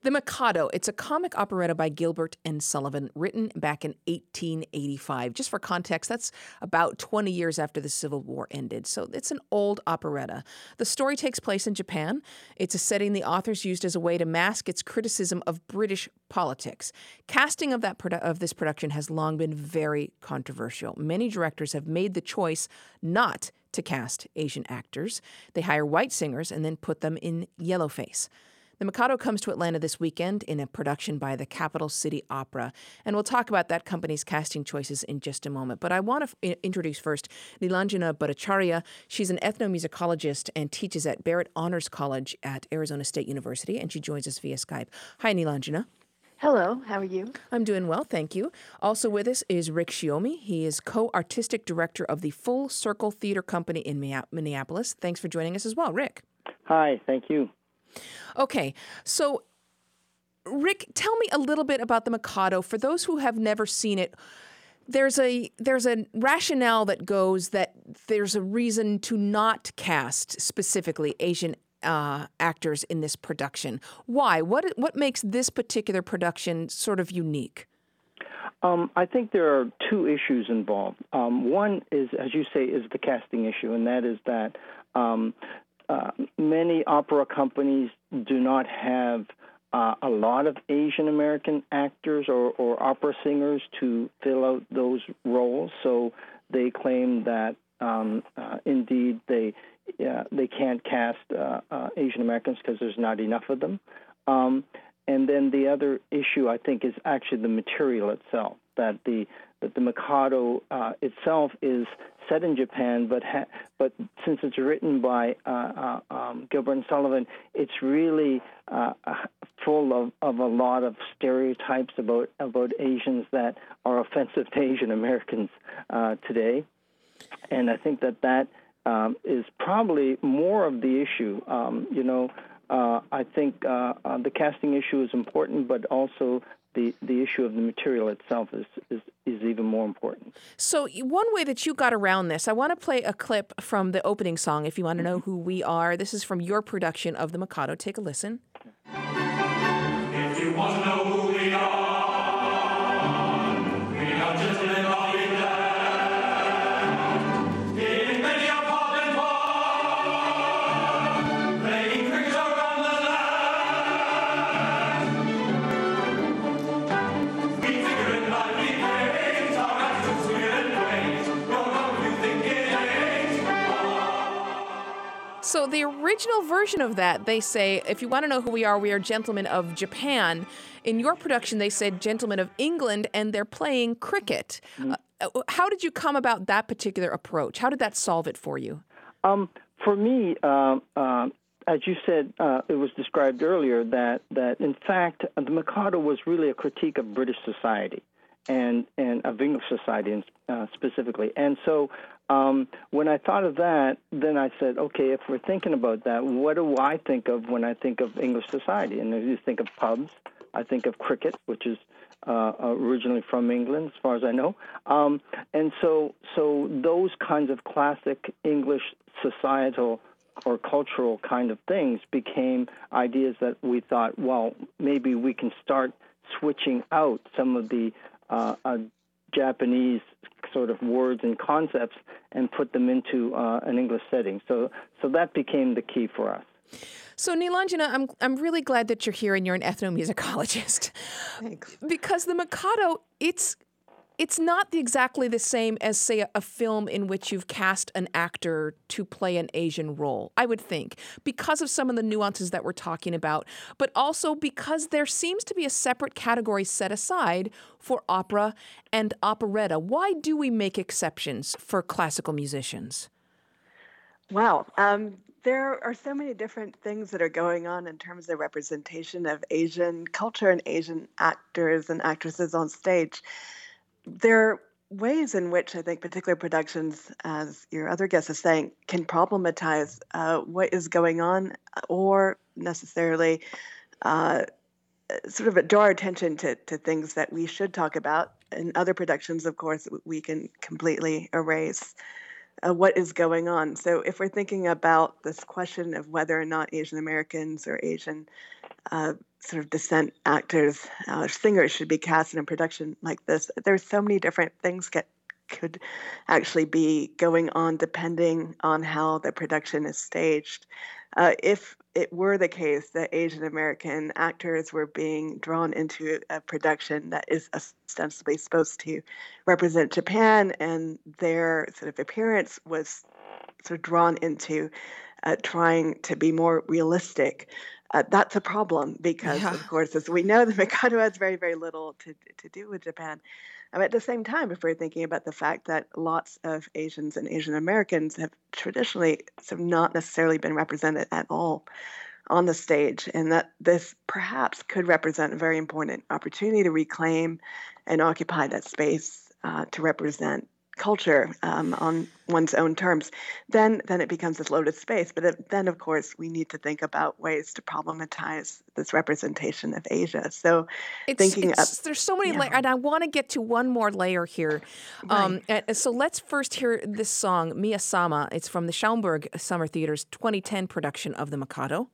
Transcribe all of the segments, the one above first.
The Mikado, it's a comic operetta by Gilbert and Sullivan, written back in 1885. Just for context, that's about 20 years after the Civil War ended, so it's an old operetta. The story takes place in Japan. It's a setting the authors used as a way to mask its criticism of British politics. Casting of this production has long been very controversial. Many directors have made the choice not to cast Asian actors. They hire white singers and then put them in yellowface. The Mikado comes to Atlanta this weekend in a production by the Capital City Opera, and we'll talk about that company's casting choices in just a moment. But I want to introduce first Nilanjana Bhattacharya. She's an ethnomusicologist and teaches at Barrett Honors College at Arizona State University, and she joins us via Skype. Hi, Nilanjana. Hello, how are you? I'm doing well, thank you. Also with us is Rick Shiomi. He is co-artistic director of the Full Circle Theater Company in Minneapolis. Thanks for joining us as well, Rick. Hi, thank you. Okay, so Rick, tell me a little bit about the Mikado. For those who have never seen it, there's a rationale that goes that there's a reason to not cast specifically Asian actors in this production. Why? What makes this particular production sort of unique? I think there are two issues involved. One is, as you say, is the casting issue, and that is that many opera companies do not have a lot of Asian American actors or opera singers to fill out those roles. So they claim that indeed they can't cast Asian Americans because there's not enough of them. And then the other issue, I think, is actually the material itself, that the Mikado itself is set in Japan, but since it's written by Gilbert and Sullivan, it's really full of a lot of stereotypes about Asians that are offensive to Asian Americans today. And I think that is probably more of the issue. I think the casting issue is important, but also the issue of the material itself is even more important. So one way that you got around this, I want to play a clip from the opening song, If You Want to Know Who We Are. This is from your production of the Mikado. Take a listen. If you want to know who we are gentlemen of England. In many a pub and bar, playing cricket around the land. We figure in lively ways, our attitudes weird and ways. Don't know if you think it ain't. So the original version of that, they say, if you want to know who we are gentlemen of Japan. In your production, they said gentlemen of England, and they're playing cricket. How did you come about that particular approach? How did that solve it for you? For me, as you said, it was described earlier that in fact, the Mikado was really a critique of British society and of English society specifically. And so when I thought of that, then I said, okay, if we're thinking about that, what do I think of when I think of English society? And if you think of pubs, I think of cricket, which is originally from England, as far as I know. And so those kinds of classic English societal or cultural kind of things became ideas that we thought, well, maybe we can start switching out some of the Japanese sort of words and concepts and put them into an English setting. So that became the key for us. So Nilanjana, I'm really glad that you're here and you're an ethnomusicologist. Thanks. Because the Mikado, it's not exactly the same as, say, a film in which you've cast an actor to play an Asian role, I would think, because of some of the nuances that we're talking about, but also because there seems to be a separate category set aside for opera and operetta. Why do we make exceptions for classical musicians? Wow. There are so many different things that are going on in terms of representation of Asian culture and Asian actors and actresses on stage. There are ways in which I think particular productions, as your other guest is saying, can problematize what is going on or necessarily sort of draw our attention to things that we should talk about. In other productions, of course, we can completely erase. what is going on. So if we're thinking about this question of whether or not Asian Americans or Asian sort of descent actors, singers should be cast in a production like this, there's so many different things could actually be going on depending on how the production is staged. If it were the case that Asian American actors were being drawn into a production that is ostensibly supposed to represent Japan, and their sort of appearance was sort of drawn into trying to be more realistic, that's a problem because, Yeah. of course, as we know, the Mikado has very, very little to do with Japan. At the same time, if we're thinking about the fact that lots of Asians and Asian Americans have traditionally sort of not necessarily been represented at all on the stage, and that this perhaps could represent a very important opportunity to reclaim and occupy that space to represent culture on one's own terms, then it becomes this loaded space. But then, of course, we need to think about ways to problematize this representation of Asia. So, There's so many layers, and I want to get to one more layer here. Right. So let's first hear this song, Mia Sama. It's from the Schaumburg Summer Theater's 2010 production of The Mikado.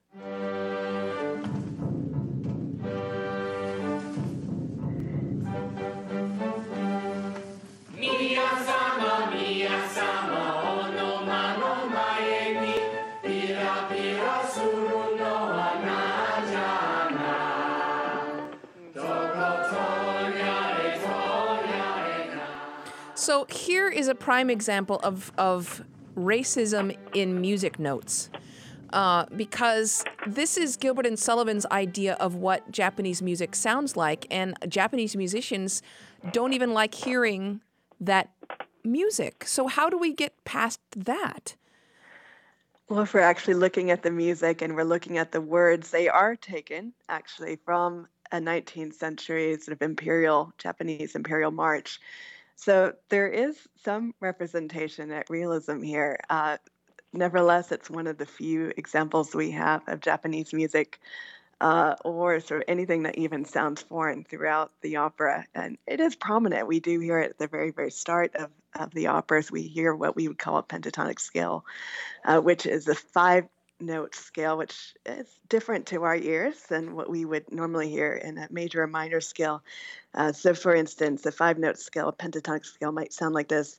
So here is a prime example of racism in music notes. Because this is Gilbert and Sullivan's idea of what Japanese music sounds like, and Japanese musicians don't even like hearing that music. So how do we get past that? Well, if we're actually looking at the music and we're looking at the words, they are taken actually from a 19th century sort of Japanese imperial march. So there is some representation at realism here. Nevertheless, it's one of the few examples we have of Japanese music or sort of anything that even sounds foreign throughout the opera. And it is prominent. We do hear it at the very, very start of the operas. We hear what we would call a pentatonic scale, which is a 5-note scale, which is different to our ears than what we would normally hear in a major or minor scale. So, for instance, a 5-note scale, a pentatonic scale, might sound like this.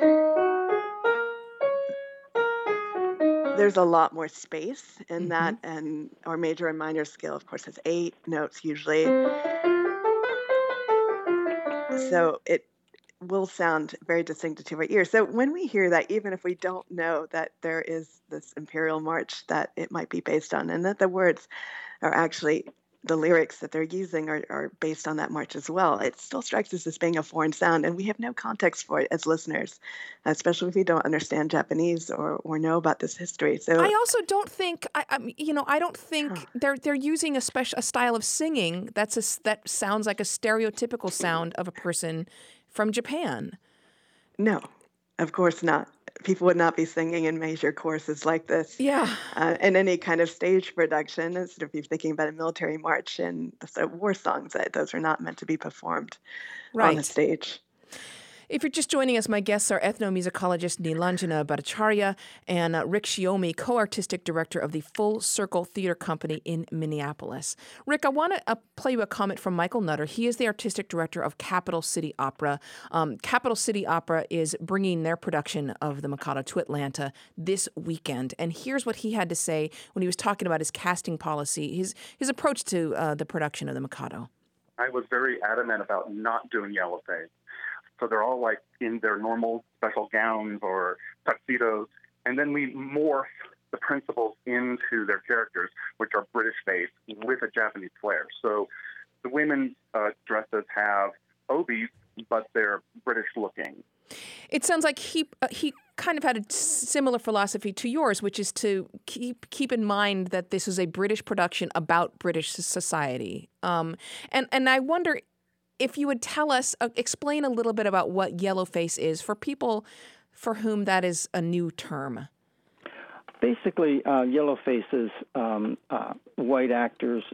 There's a lot more space in that, and our major and minor scale, of course, has 8 notes usually. So it will sound very distinctive to our ear. So when we hear that, even if we don't know that there is this imperial march that it might be based on, and that the words are actually the lyrics that they're using are based on that march as well, it still strikes us as being a foreign sound, and we have no context for it as listeners, especially if we don't understand Japanese or know about this history. So I also don't think I don't think they're using a style of singing that sounds like a stereotypical sound of a person from Japan. No, of course not. People would not be singing in major choruses like this. Yeah. In any kind of stage production, instead of you thinking about a military march and war songs, those are not meant to be performed on a stage. If you're just joining us, my guests are ethnomusicologist Nilanjana Bhattacharya and Rick Shiomi, co-artistic director of the Full Circle Theater Company in Minneapolis. Rick, I want to play you a comment from Michael Nutter. He is the artistic director of Capital City Opera. Capital City Opera is bringing their production of The Mikado to Atlanta this weekend. And here's what he had to say when he was talking about his casting policy, his approach to the production of The Mikado. I was very adamant about not doing yellowface. So they're all like in their normal special gowns or tuxedos. And then we morph the principals into their characters, which are British-based with a Japanese flair. So the women's dresses have obies, but they're British-looking. It sounds like he kind of had a similar philosophy to yours, which is to keep in mind that this is a British production about British society. And I wonder if you would tell us, explain a little bit about what yellowface is for people for whom that is a new term. Basically, yellowface is white actors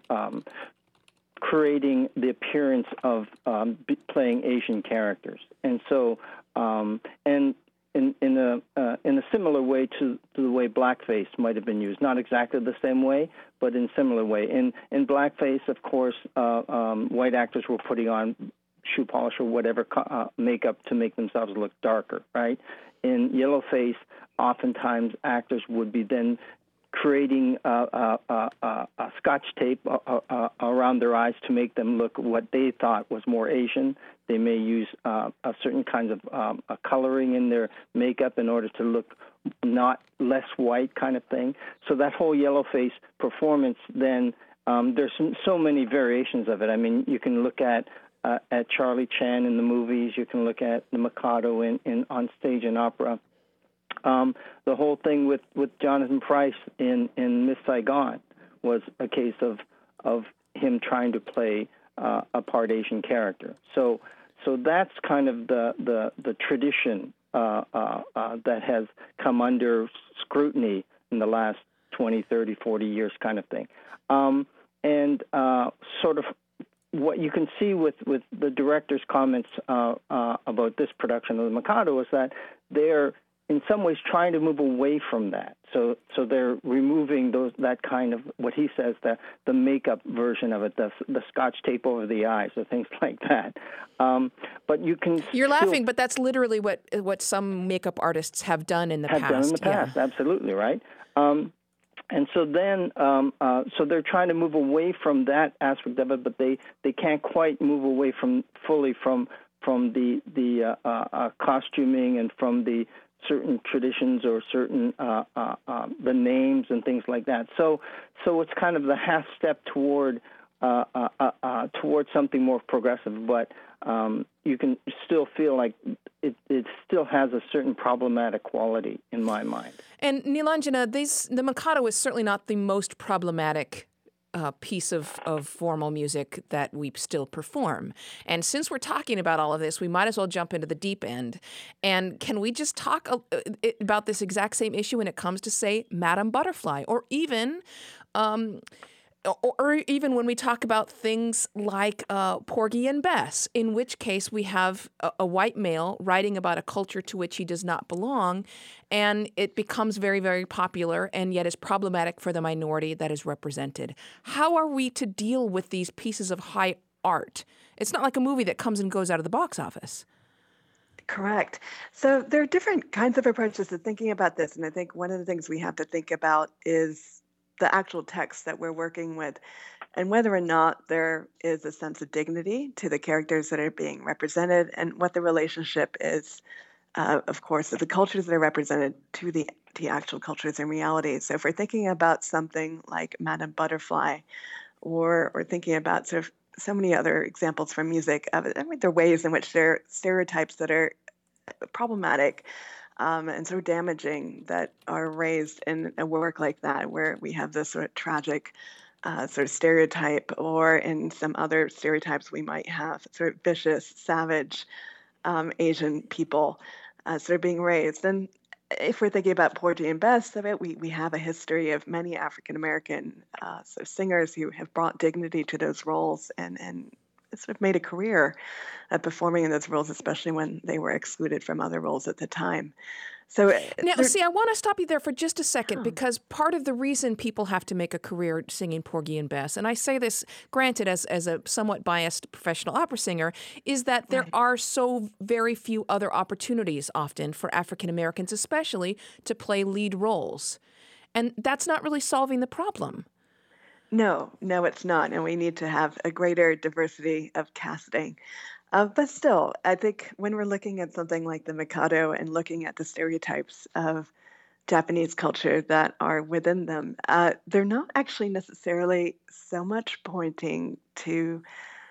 creating the appearance of playing Asian characters. And so, and in a similar way to the way blackface might have been used. Not exactly the same way, but in a similar way. In blackface, of course, white actors were putting on shoe polish or whatever makeup to make themselves look darker, right? In yellowface, oftentimes actors would be then creating a scotch tape around their eyes to make them look what they thought was more Asian. They may use a certain kinds of coloring in their makeup in order to look not less white kind of thing. So that whole yellowface performance, then there's so many variations of it. I mean, you can look at Charlie Chan in the movies. You can look at the Mikado in on stage in opera. The whole thing with Jonathan Pryce in Miss Saigon was a case of him trying to play a part Asian character. So that's kind of the tradition that has come under scrutiny in the last 20, 30, 40 years kind of thing. And sort of what you can see with the director's comments about this production of the Mikado is that they're in some ways trying to move away from that. So they're removing that kind of, what he says, the makeup version of it, the scotch tape over the eyes, or things like that. But you can You're laughing, but that's literally what some makeup artists have done in the past. Have done in the past, yeah. Absolutely, right? And so then, so they're trying to move away from that aspect of it, but they can't quite move away fully from the costuming and from the certain traditions or certain the names and things like that. So it's kind of the half step toward something more progressive, but you can still feel like it still has a certain problematic quality in my mind. And Nilanjana, the Mikado is certainly not the most problematic piece of formal music that we still perform. And since we're talking about all of this, we might as well jump into the deep end. And can we just talk about this exact same issue when it comes to, say, Madame Butterfly, or even when we talk about things like Porgy and Bess, in which case we have a white male writing about a culture to which he does not belong, and it becomes very, very popular, and yet is problematic for the minority that is represented. How are we to deal with these pieces of high art? It's not like a movie that comes and goes out of the box office. Correct. So there are different kinds of approaches to thinking about this, and I think one of the things we have to think about is the actual text that we're working with, and whether or not there is a sense of dignity to the characters that are being represented, and what the relationship is, of course, of the cultures that are represented to the actual cultures in reality. So if we're thinking about something like Madame Butterfly, or thinking about sort of so many other examples from music, there are ways in which there are stereotypes that are problematic and so damaging that are raised in a work like that, where we have this sort of tragic sort of stereotype, or in some other stereotypes we might have sort of vicious, savage Asian people sort of being raised. And if we're thinking about Porgy and Bess, we have a history of many African-American sort of singers who have brought dignity to those roles and sort of made a career at performing in those roles, especially when they were excluded from other roles at the time. So now, see, I want to stop you there for just a second, because part of the reason people have to make a career singing Porgy and Bess, and I say this, granted, as a somewhat biased professional opera singer, is that there are so very few other opportunities often for African Americans, especially, to play lead roles. And that's not really solving the problem. No, it's not. And we need to have a greater diversity of casting. But still, I think when we're looking at something like the Mikado and looking at the stereotypes of Japanese culture that are within them, they're not actually necessarily so much pointing to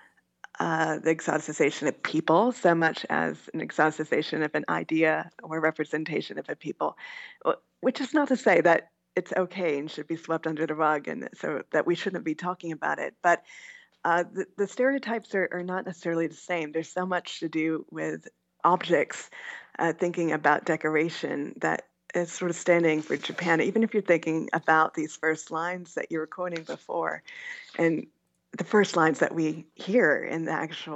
the exoticization of people so much as an exoticization of an idea or representation of a people, which is not to say that it's okay and should be swept under the rug, and so that we shouldn't be talking about it. But the stereotypes are not necessarily the same. There's so much to do with objects, thinking about decoration that is sort of standing for Japan, even if you're thinking about these first lines that you were quoting before, and the first lines that we hear in the actual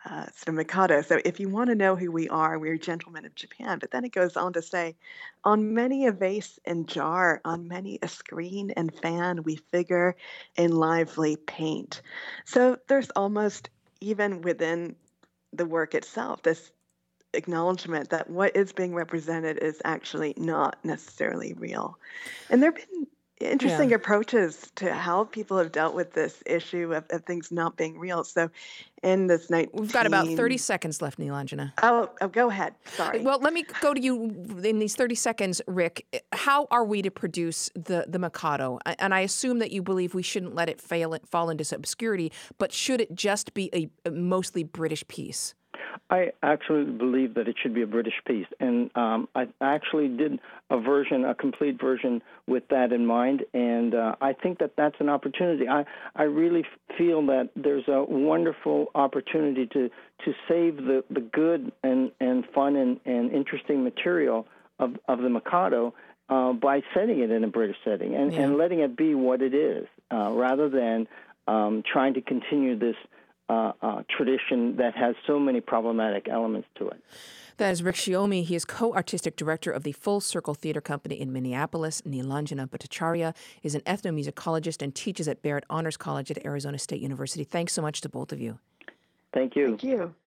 sort of Mikado. So if you want to know who we are, we're gentlemen of Japan. But then it goes on to say, on many a vase and jar, on many a screen and fan, we figure in lively paint. So there's almost, even within the work itself, this acknowledgement that what is being represented is actually not necessarily real. And there have been Yeah. interesting approaches to how people have dealt with this issue of things not being real. So in this We've got about 30 19... seconds left, Nilanjana. Oh, go ahead. Sorry. Well, let me go to you in these 30 seconds, Rick. How are we to produce the Mikado? And I assume that you believe we shouldn't let it fall into obscurity, but should it just be a mostly British piece? I actually believe that it should be a British piece, and I actually did a complete version with that in mind, and I think that that's an opportunity. I really feel that there's a wonderful opportunity to save the good and fun and interesting material of the Mikado by setting it in a British setting and letting it be what it is, rather than trying to continue this tradition that has so many problematic elements to it. That is Rick Shiomi. He is co-artistic director of the Full Circle Theater Company in Minneapolis. Nilanjana Bhattacharya is an ethnomusicologist and teaches at Barrett Honors College at Arizona State University. Thanks so much to both of you. Thank you. Thank you.